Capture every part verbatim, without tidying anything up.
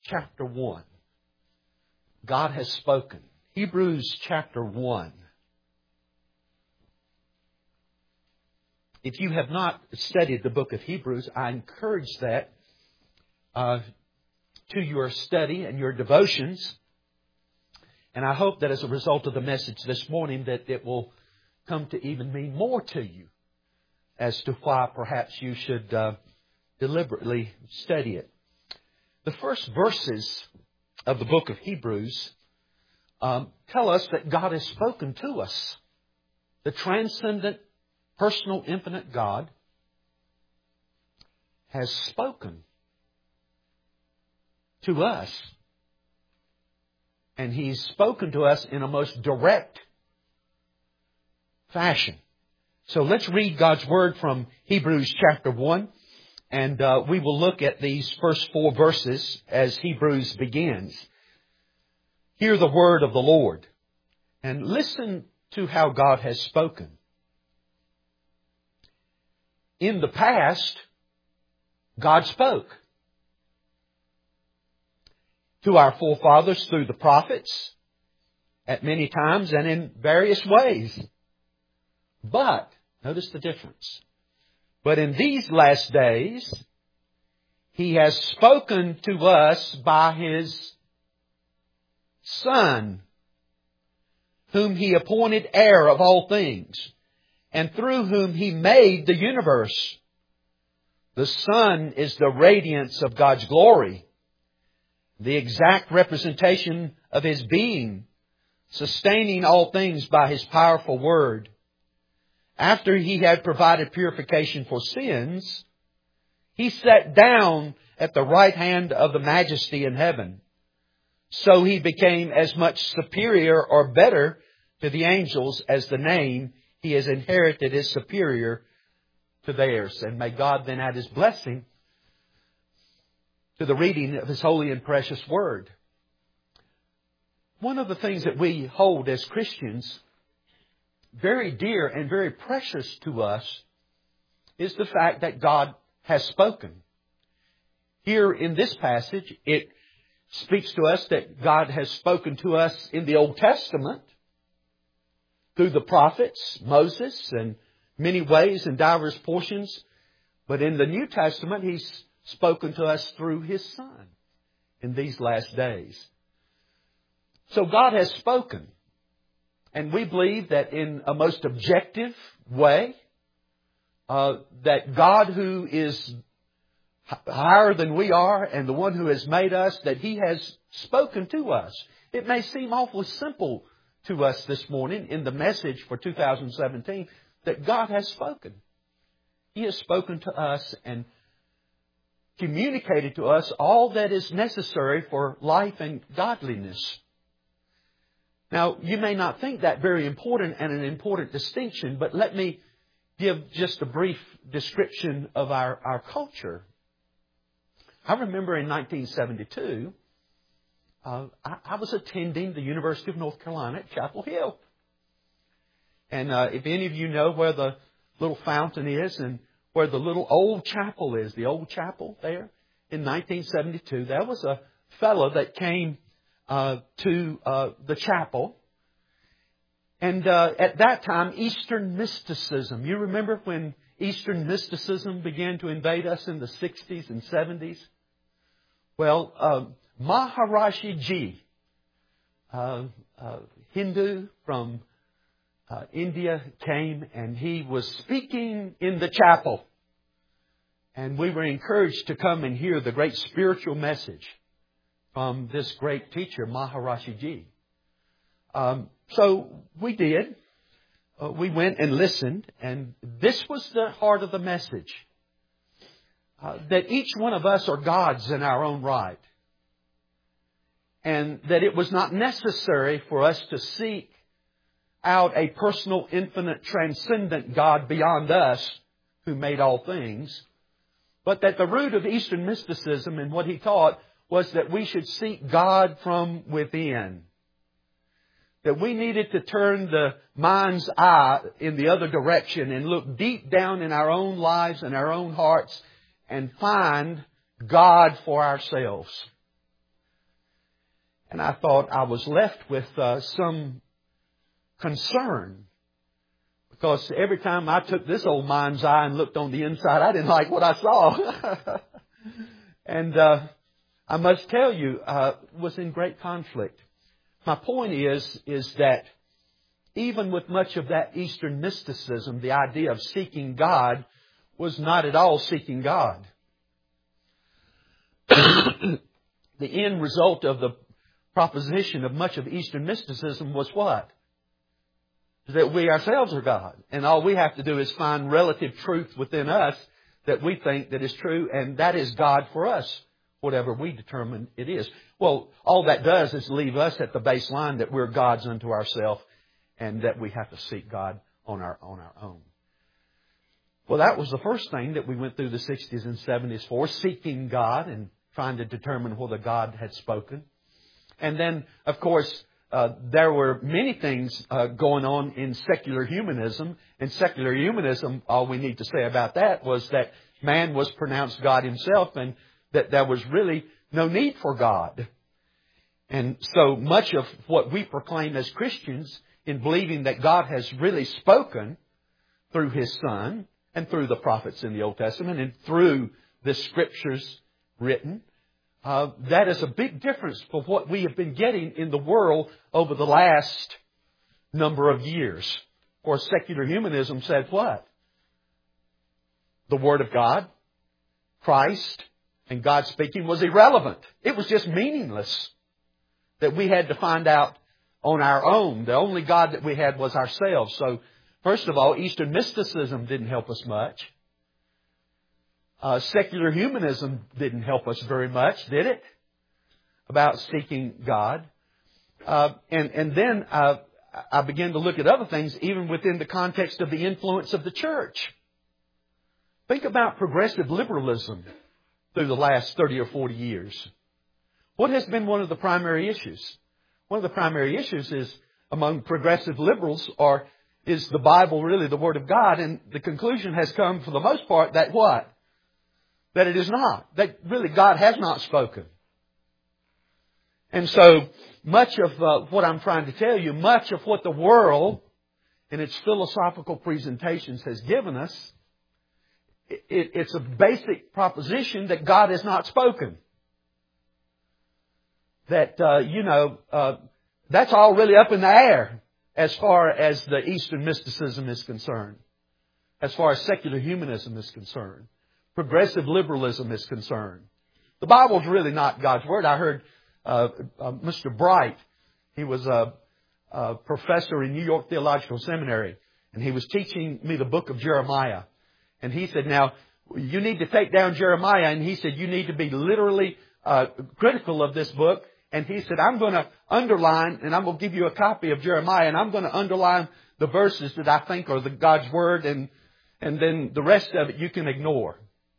chapter one. God has spoken. Hebrews chapter one. If you have not studied the book of Hebrews, I encourage that uh, to your study and your devotions. And I hope that as a result of the message this morning that it will come to even mean more to you as to why perhaps you should uh, deliberately study it. The first verses of the book of Hebrews um, tell us that God has spoken to us. The transcendent, personal, infinite God has spoken to us. And He's spoken to us in a most direct fashion. So let's read God's Word from Hebrews chapter one. And uh, we will look at these first four verses as Hebrews begins. Hear the word of the Lord. And listen to how God has spoken. In the past, God spoke to our forefathers through the prophets at many times and in various ways. But, notice the difference. But in these last days, He has spoken to us by His Son, whom He appointed heir of all things, and through whom He made the universe. The Son is the radiance of God's glory, the exact representation of His being, sustaining all things by His powerful word. After He had provided purification for sins, He sat down at the right hand of the Majesty in heaven. So He became as much superior or better to the angels as the name He has inherited is superior to theirs. And may God then add His blessing to the reading of His holy and precious Word. One of the things that we hold as Christians very dear and very precious to us is the fact that God has spoken. Here in this passage, it speaks to us that God has spoken to us in the Old Testament through the prophets, Moses, and many ways in diverse portions. But in the New Testament, He's spoken to us through His Son in these last days. So God has spoken. And we believe that in a most objective way, uh, that God who is higher than we are and the one who has made us, that He has spoken to us. It may seem awfully simple to us this morning in the message for two thousand seventeen that God has spoken. He has spoken to us and communicated to us all that is necessary for life and godliness. Now, you may not think that very important and an important distinction, but let me give just a brief description of our, our culture. I remember in nineteen seventy-two, uh, I, I was attending the University of North Carolina at Chapel Hill. And uh, if any of you know where the little fountain is and where the little old chapel is, the old chapel there, in nineteen seventy-two, there was a fellow that came Uh, to uh, the chapel. And uh, at that time, Eastern mysticism. You remember when Eastern mysticism began to invade us in the sixties and seventies? Well, uh, Maharishi Ji, uh, uh, Hindu from uh, India, came and he was speaking in the chapel. And we were encouraged to come and hear the great spiritual message from this great teacher, Maharishi Ji. Um, so we did. Uh, we went and listened, and this was the heart of the message. Uh, that each one of us are gods in our own right. And that it was not necessary for us to seek out a personal, infinite, transcendent God beyond us who made all things. But that the root of Eastern mysticism and what he taught was that we should seek God from within. That we needed to turn the mind's eye in the other direction and look deep down in our own lives and our own hearts and find God for ourselves. And I thought I was left with uh, some concern. Because every time I took this old mind's eye and looked on the inside, I didn't like what I saw. and uh, I must tell you, uh, was in great conflict. My point is, is that even with much of that Eastern mysticism, the idea of seeking God was not at all seeking God. The end result of the proposition of much of Eastern mysticism was what? That we ourselves are God. And all we have to do is find relative truth within us that we think that is true, and that is God for us, whatever we determine it is. Well, all that does is leave us at the baseline that we're gods unto ourselves and that we have to seek God on our, on our own. Well, that was the first thing that we went through the sixties and seventies for, seeking God and trying to determine whether God had spoken. And then, of course, uh, there were many things uh, going on in secular humanism. And secular humanism, all we need to say about that was that man was pronounced God himself and that there was really no need for God. And so much of what we proclaim as Christians in believing that God has really spoken through His Son and through the prophets in the Old Testament and through the Scriptures written, uh, that is a big difference for what we have been getting in the world over the last number of years. Of course, secular humanism said what? The Word of God, Christ, and God speaking was irrelevant. It was just meaningless. That we had to find out on our own. The only God that we had was ourselves. So, first of all, Eastern mysticism didn't help us much. Uh, secular humanism didn't help us very much, did it? About seeking God. Uh, and, and then uh, I began to look at other things, even within the context of the influence of the church. Think about progressive liberalism through the last thirty or forty years. What has been one of the primary issues? One of the primary issues is among progressive liberals are, is the Bible really the Word of God? And the conclusion has come for the most part that what? That it is not. That really God has not spoken. And so much of uh, what I'm trying to tell you, much of what the world in its philosophical presentations has given us, it, it's a basic proposition that God has not spoken. That, uh, you know, uh, that's all really up in the air as far as the Eastern mysticism is concerned. As far as secular humanism is concerned. Progressive liberalism is concerned. The Bible's really not God's Word. I heard uh, uh, Mister Bright, he was a, a professor in New York Theological Seminary, and he was teaching me the book of Jeremiah. And he said, now, you need to take down Jeremiah, and he said, you need to be literally uh, critical of this book. And he said, I'm going to underline, and I'm going to give you a copy of Jeremiah, and I'm going to underline the verses that I think are the God's Word, and, and then the rest of it you can ignore.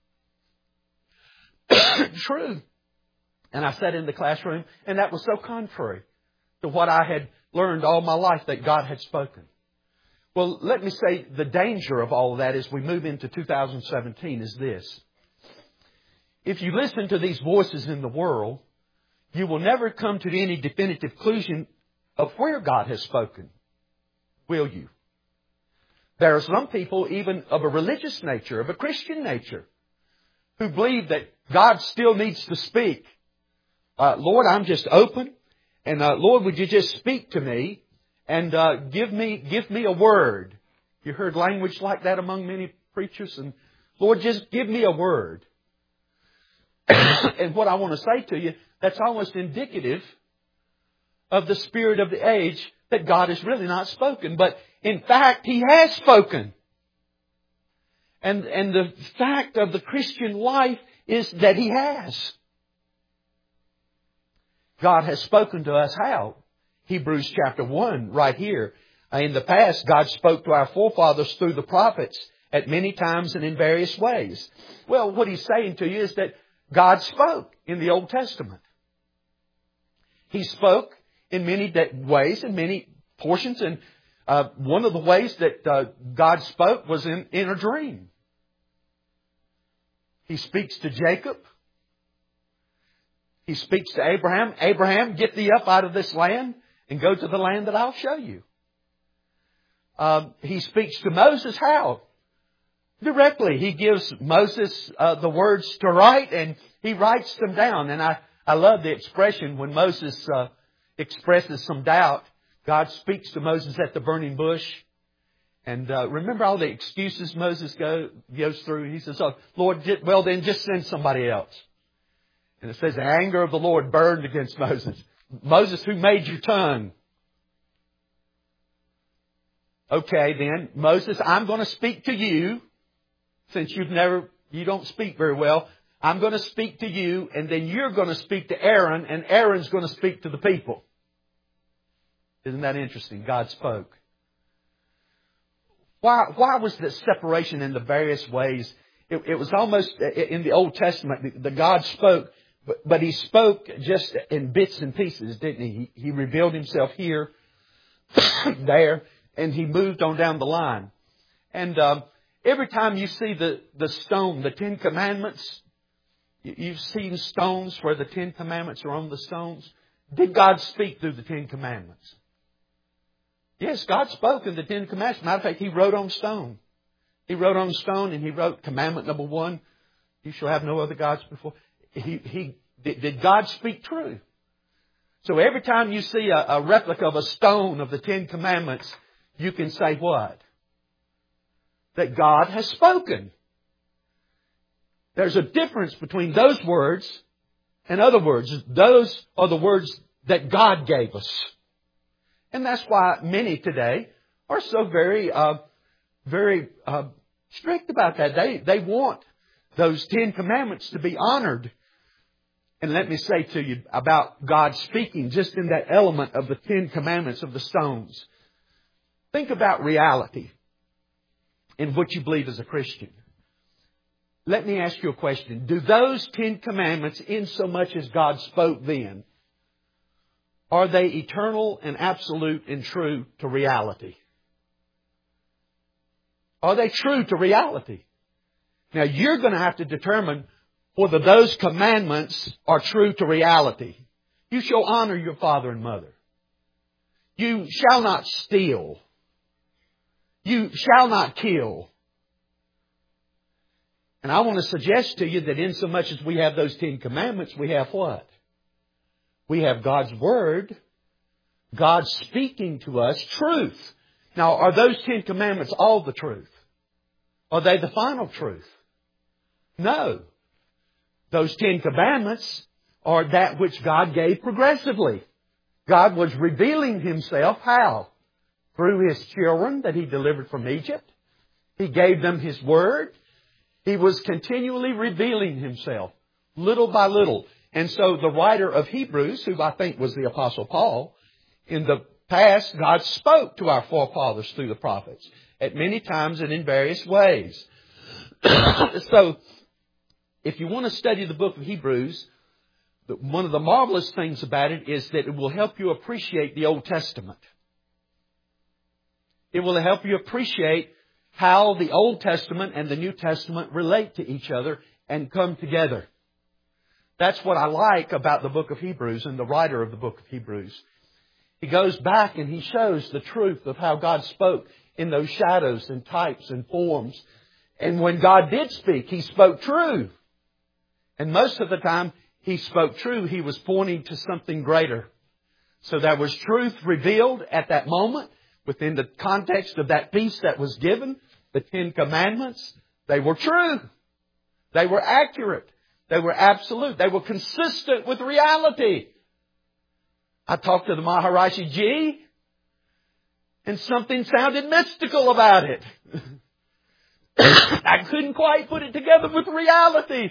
True. And I sat in the classroom, and that was so contrary to what I had learned all my life that God had spoken. Well, let me say the danger of all of that as we move into two thousand seventeen is this. If you listen to these voices in the world, you will never come to any definitive conclusion of where God has spoken. Will you? There are some people, even of a religious nature, of a Christian nature, who believe that God still needs to speak. Uh, Lord, I'm just open. And uh, Lord, would you just speak to me and uh, give me give me a word. You heard language like that among many preachers. And Lord, just give me a word. And what I want to say to you, that's almost indicative of the spirit of the age that God has really not spoken. But in fact, He has spoken. And, and the fact of the Christian life is that He has. God has spoken to us how? Hebrews chapter one, right here. In the past, God spoke to our forefathers through the prophets at many times and in various ways. Well, what He's saying to you is that God spoke in the Old Testament. He spoke in many ways, in many portions. And uh, one of the ways that uh, God spoke was in, in a dream. He speaks to Jacob. He speaks to Abraham, Abraham, get thee up out of this land and go to the land that I'll show you. Um, he speaks to Moses how? Directly. He gives Moses uh, the words to write, and he writes them down. And I, I love the expression when Moses uh, expresses some doubt. God speaks to Moses at the burning bush. And uh, remember all the excuses Moses go, goes through? He says, oh, Lord, well then just send somebody else. And it says the anger of the Lord burned against Moses. Moses, who made your tongue? Okay, then, Moses, I'm going to speak to you, since you've never, you don't speak very well. I'm going to speak to you, and then you're going to speak to Aaron, and Aaron's going to speak to the people. Isn't that interesting? God spoke. Why, why was this separation in the various ways? It, it was almost, in the Old Testament, the God spoke, but, but He spoke just in bits and pieces, didn't He? He, he revealed Himself here, there, and He moved on down the line. And um, every time you see the, the stone, the Ten Commandments, you've seen stones where the Ten Commandments are on the stones. Did God speak through the Ten Commandments? Yes, God spoke in the Ten Commandments. Matter of fact, He wrote on stone. He wrote on stone and He wrote commandment number one, you shall have no other gods before. He, he, did, did God speak true? So every time you see a, a replica of a stone of the Ten Commandments, you can say what? That God has spoken. There's a difference between those words and other words. Those are the words that God gave us. And that's why many today are so very, uh, very uh, strict about that. They, they want those Ten Commandments to be honored. And let me say to you about God speaking just in that element of the Ten Commandments of the stones. Think about reality in what you believe as a Christian. Let me ask you a question. Do those Ten Commandments, in so much as God spoke then, are they eternal and absolute and true to reality? Are they true to reality? Now you're going to have to determine whether those commandments are true to reality. You shall honor your father and mother. You shall not steal. You shall not kill. And I want to suggest to you that in so much as we have those Ten Commandments, we have what? We have God's Word, God speaking to us truth. Now, are those Ten Commandments all the truth? Are they the final truth? No. Those Ten Commandments are that which God gave progressively. God was revealing Himself how? Through His children that He delivered from Egypt. He gave them His Word. He was continually revealing Himself, little by little. And so the writer of Hebrews, who I think was the Apostle Paul, in the past, God spoke to our forefathers through the prophets at many times and in various ways. So, if you want to study the book of Hebrews, one of the marvelous things about it is that it will help you appreciate the Old Testament. It will help you appreciate how the Old Testament and the New Testament relate to each other and come together. That's what I like about the book of Hebrews and the writer of the book of Hebrews. He goes back and he shows the truth of how God spoke in those shadows and types and forms. And when God did speak, He spoke true. And most of the time He spoke true, He was pointing to something greater. So there was truth revealed at that moment within the context of that piece that was given, the Ten Commandments. They were true. They were accurate. They were absolute. They were consistent with reality. I talked to the Maharishi Ji, and something sounded mystical about it. I couldn't quite put it together with reality.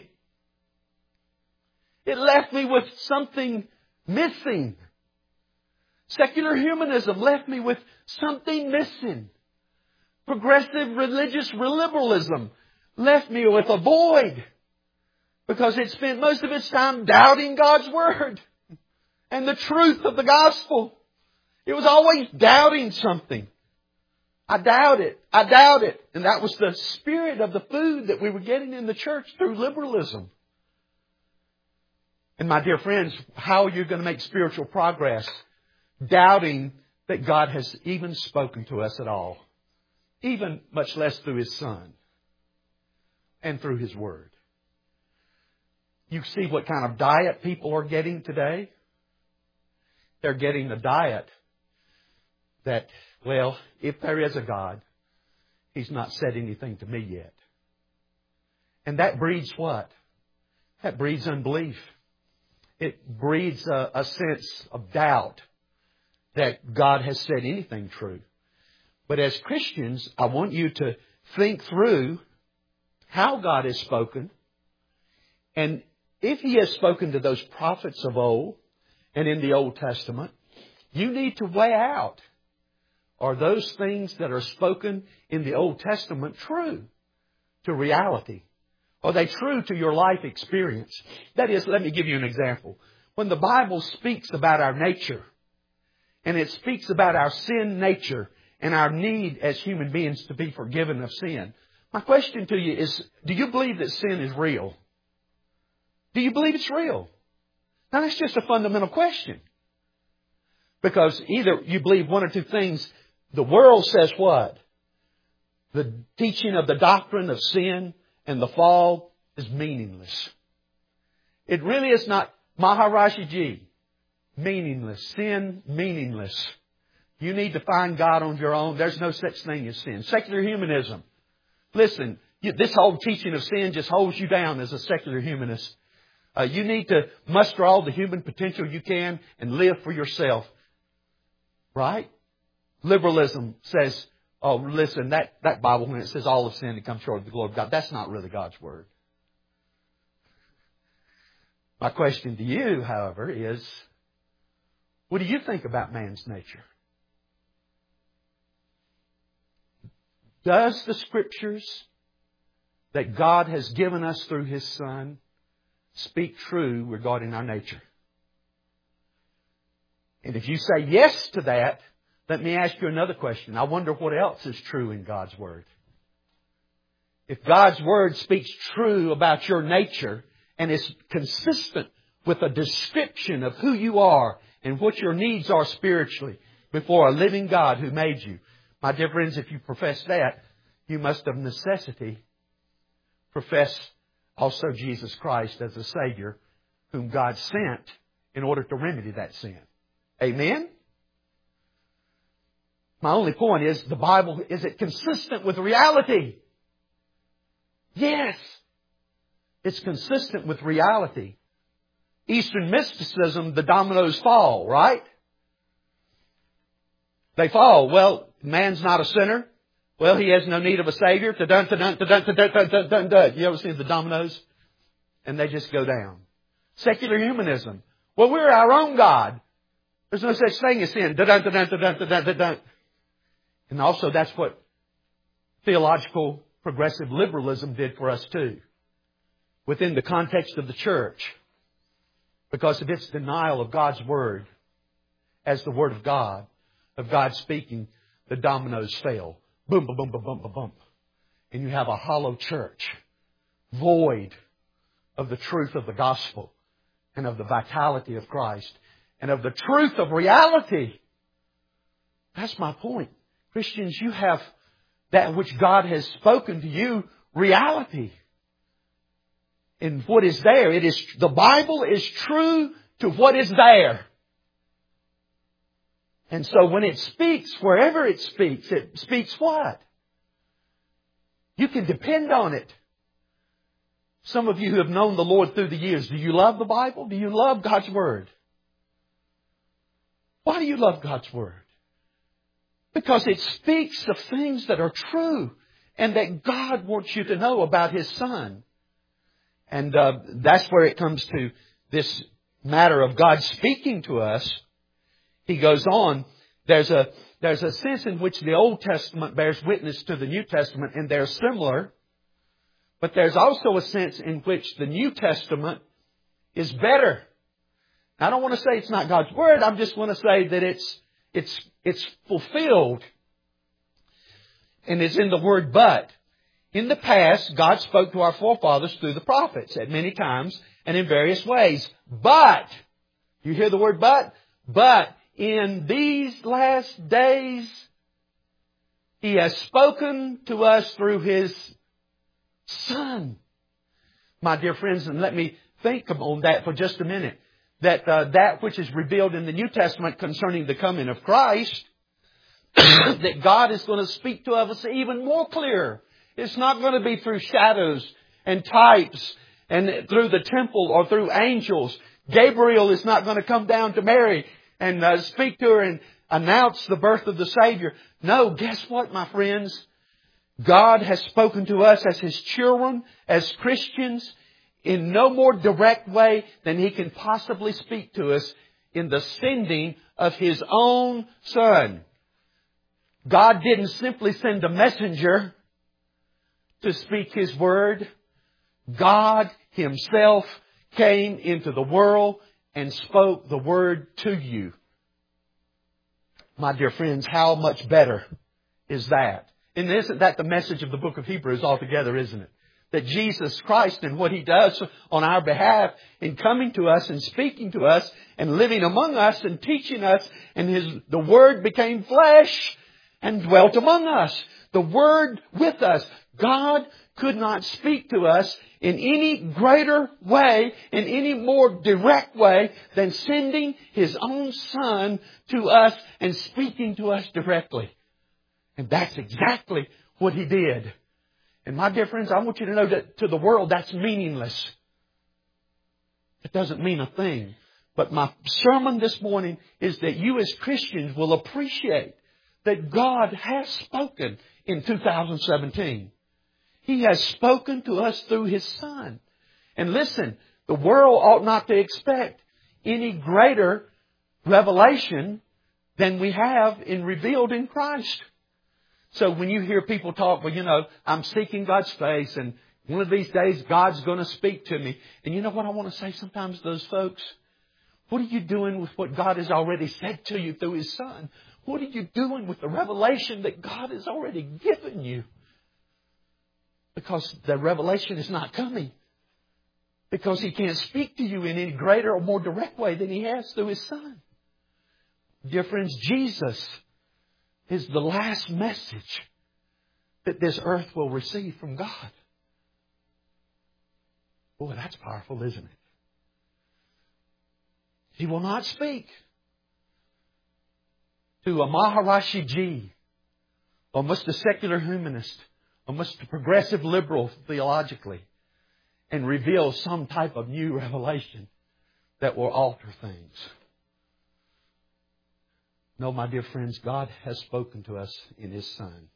It left me with something missing. Secular humanism left me with something missing. Progressive religious liberalism left me with a void. Because it spent most of its time doubting God's Word and the truth of the gospel. It was always doubting something. I doubt it. I doubt it. And that was the spirit of the food that we were getting in the church through liberalism. And my dear friends, how are you going to make spiritual progress doubting that God has even spoken to us at all? Even much less through His Son and through His Word. You see what kind of diet people are getting today? They're getting a diet that, well, if there is a God, He's not said anything to me yet. And that breeds what? That breeds unbelief. It breeds a, a sense of doubt that God has said anything true. But as Christians, I want you to think through how God has spoken. And if He has spoken to those prophets of old and in the Old Testament, you need to weigh out, are those things that are spoken in the Old Testament true to reality? Are they true to your life experience? That is, let me give you an example. When the Bible speaks about our nature, and it speaks about our sin nature and our need as human beings to be forgiven of sin, my question to you is, do you believe that sin is real? Do you believe it's real? Now that's just a fundamental question. Because either you believe one or two things. The world says what? The teaching of the doctrine of sin and the fall is meaningless. It really is not Maharaji Ji. Meaningless. Sin, meaningless. You need to find God on your own. There's no such thing as sin. Secular humanism. Listen, you, this whole teaching of sin just holds you down as a secular humanist. Uh, you need to muster all the human potential you can and live for yourself. Right? Liberalism says, oh, listen, that, that Bible, when it says all of sin and come short of the glory of God, that's not really God's Word. My question to you, however, is, what do you think about man's nature? Does the Scriptures that God has given us through His Son speak true regarding our nature? And if you say yes to that, let me ask you another question. I wonder what else is true in God's Word. If God's Word speaks true about your nature and is consistent with a description of who you are and what your needs are spiritually before a living God who made you, my dear friends, if you profess that, you must of necessity profess also Jesus Christ as the Savior whom God sent in order to remedy that sin. Amen? My only point is, the Bible, is it consistent with reality? Yes. It's consistent with reality. Eastern mysticism, the dominoes fall, right? They fall. Well, man's not a sinner. Well, he has no need of a Savior. Ta-dun, ta-dun, ta-dun, ta-dun, ta-dun, ta-dun, ta-dun. You ever see the dominoes? And they just go down. Secular humanism. Well, we're our own God. There's no such thing as sin. Ta-dun, ta-dun, ta-dun, ta-dun, ta-dun. And also that's what theological progressive liberalism did for us too. Within the context of the church. Because of its denial of God's Word as the Word of God, of God speaking, the dominoes fail. Boom, boom, boom, boom, boom, boom, boom. And you have a hollow church, void of the truth of the gospel and of the vitality of Christ and of the truth of reality. That's my point. Christians, you have that which God has spoken to you, reality. In what is there. It is, the Bible is true to what is there. And so when it speaks, wherever it speaks, it speaks what? You can depend on it. Some of you who have known the Lord through the years, do you love the Bible? Do you love God's Word? Why do you love God's Word? Because it speaks of things that are true and that God wants you to know about His Son. And uh, that's where it comes to this matter of God speaking to us. He goes on, there's a, there's a sense in which the Old Testament bears witness to the New Testament, and they're similar. But there's also a sense in which the New Testament is better. I don't want to say it's not God's Word. I just want to say that it's, it's, it's fulfilled. And it's in the word but. In the past, God spoke to our forefathers through the prophets at many times and in various ways. But, you hear the word but? But in these last days, He has spoken to us through His Son. My dear friends, and let me think on that for just a minute. That uh, that which is revealed in the New Testament concerning the coming of Christ, that God is going to speak to us even more clear. It's not going to be through shadows and types and through the temple or through angels. Gabriel is not going to come down to Mary and uh, speak to her and announce the birth of the Savior. No, guess what, my friends? God has spoken to us as His children, as Christians, in no more direct way than He can possibly speak to us in the sending of His own Son. God didn't simply send a messenger to speak His word. God Himself came into the world and spoke the word to you. My dear friends, how much better is that? And isn't that the message of the book of Hebrews altogether, isn't it? That Jesus Christ and what He does on our behalf in coming to us and speaking to us and living among us and teaching us, and His the Word became flesh and dwelt among us. The Word with us. God could not speak to us in any greater way, in any more direct way than sending His own Son to us and speaking to us directly. And that's exactly what He did. And my dear friends, I want you to know that to the world that's meaningless. It doesn't mean a thing. But my sermon this morning is that you as Christians will appreciate that God has spoken in two thousand seventeen. He has spoken to us through His Son. And listen, the world ought not to expect any greater revelation than we have in revealed in Christ. So when you hear people talk, well, you know, I'm seeking God's face and one of these days God's going to speak to me. And you know what I want to say sometimes to those folks? What are you doing with what God has already said to you through His Son? What are you doing with the revelation that God has already given you? Because the revelation is not coming. Because He can't speak to you in any greater or more direct way than He has through His Son. Dear friends, Jesus is the last message that this earth will receive from God. Boy, that's powerful, isn't it? He will not speak to a Maharishi Ji, almost a secular humanist, almost a progressive liberal theologically, and reveal some type of new revelation that will alter things. No, my dear friends, God has spoken to us in His Son.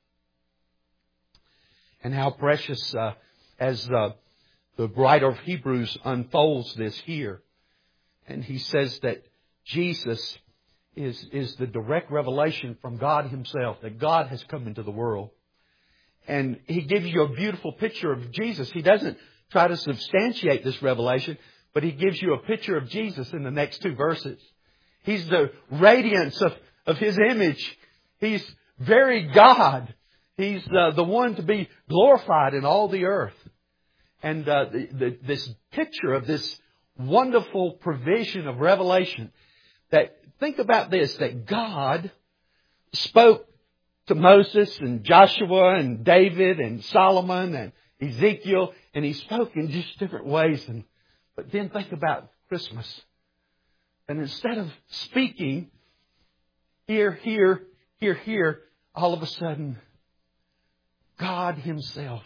And how precious, uh, as uh, the writer of Hebrews unfolds this here. And he says that Jesus is, is the direct revelation from God Himself, that God has come into the world. And he gives you a beautiful picture of Jesus. He doesn't try to substantiate this revelation, but he gives you a picture of Jesus in the next two verses. He's the radiance of, of His image. He's very God. He's uh, the one to be glorified in all the earth. And uh, the, the, this picture of this wonderful provision of revelation, that think about this, that God spoke to Moses and Joshua and David and Solomon and Ezekiel, and He spoke in just different ways. And but then think about Christmas. And instead of speaking here, here, here, here, all of a sudden, God Himself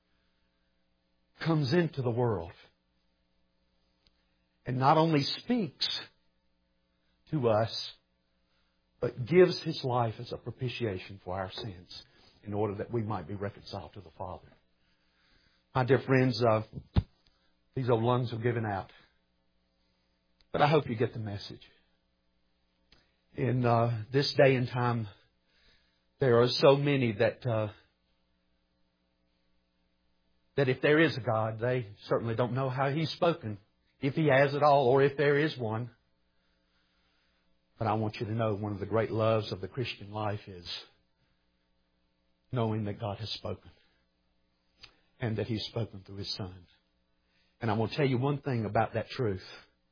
comes into the world and not only speaks to us, but gives His life as a propitiation for our sins in order that we might be reconciled to the Father. My dear friends, uh, these old lungs are giving out. But I hope you get the message. In uh, this day and time, there are so many that uh, that if there is a God, they certainly don't know how He's spoken, if He has at all, or if there is one. But I want you to know one of the great loves of the Christian life is knowing that God has spoken and that He's spoken through His Son. And I'm going to tell you one thing about that truth.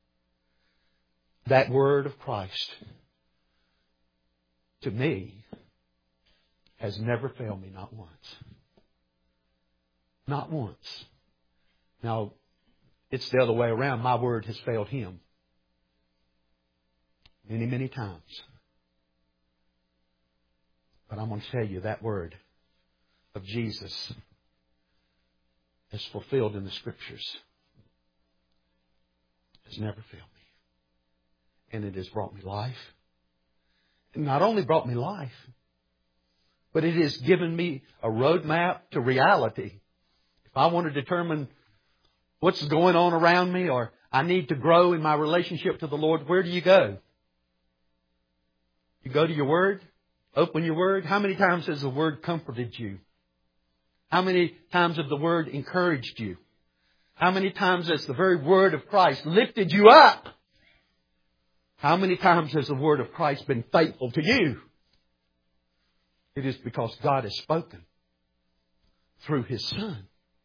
That word of Christ, to me, has never failed me, not once. Not once. Now, it's the other way around. My word has failed Him. Many, many times. But I'm going to tell you that word of Jesus is fulfilled in the Scriptures. It's never failed me. And it has brought me life. It not only brought me life, but it has given me a roadmap to reality. If I want to determine what's going on around me, or I need to grow in my relationship to the Lord, where do you go? You go to your Word? Open your Word? How many times has the Word comforted you? How many times has the Word encouraged you? How many times has the very Word of Christ lifted you up? How many times has the Word of Christ been faithful to you? It is because God has spoken through His Son.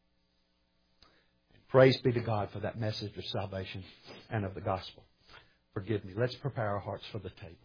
Praise be to God for that message of salvation and of the gospel. Forgive me. Let's prepare our hearts for the table.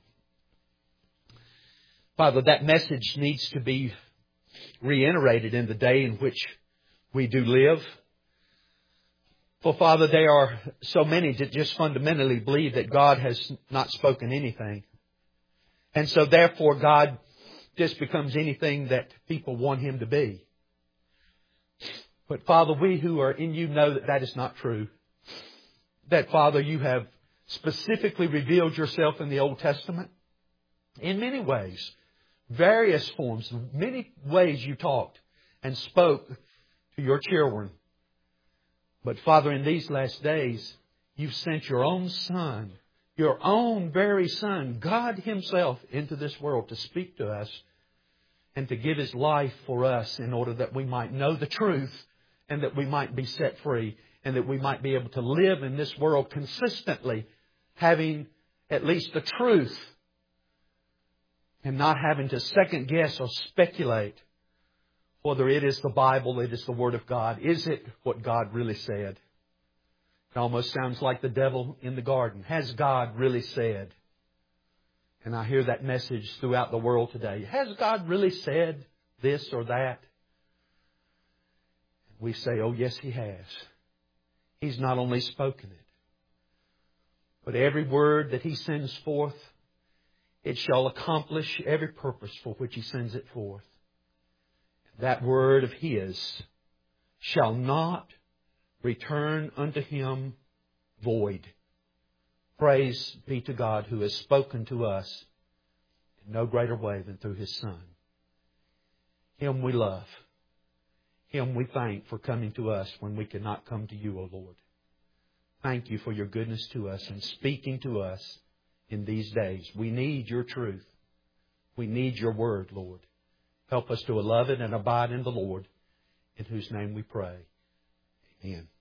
Father, that message needs to be reiterated in the day in which we do live. For Father, there are so many that just fundamentally believe that God has not spoken anything. And so therefore God just becomes anything that people want Him to be. But Father, we who are in You know that that is not true. That Father, You have specifically revealed Yourself in the Old Testament in many ways. Various forms, many ways You talked and spoke to Your children. But Father, in these last days, You've sent Your own Son, Your own very Son, God Himself, into this world to speak to us and to give His life for us in order that we might know the truth and that we might be set free and that we might be able to live in this world consistently, having at least the truth and not having to second guess or speculate whether it is the Bible, it is the Word of God. Is it what God really said? It almost sounds like the devil in the garden. Has God really said? And I hear that message throughout the world today. Has God really said this or that? We say, oh yes, He has. He's not only spoken it, but every word that He sends forth, it shall accomplish every purpose for which He sends it forth. That word of His shall not return unto Him void. Praise be to God who has spoken to us in no greater way than through His Son. Him we love. Him we thank for coming to us when we cannot come to You, O Lord. Thank You for Your goodness to us and speaking to us in these days. We need Your truth. We need Your word, Lord. Help us to love it and abide in the Lord, in whose name we pray. Amen.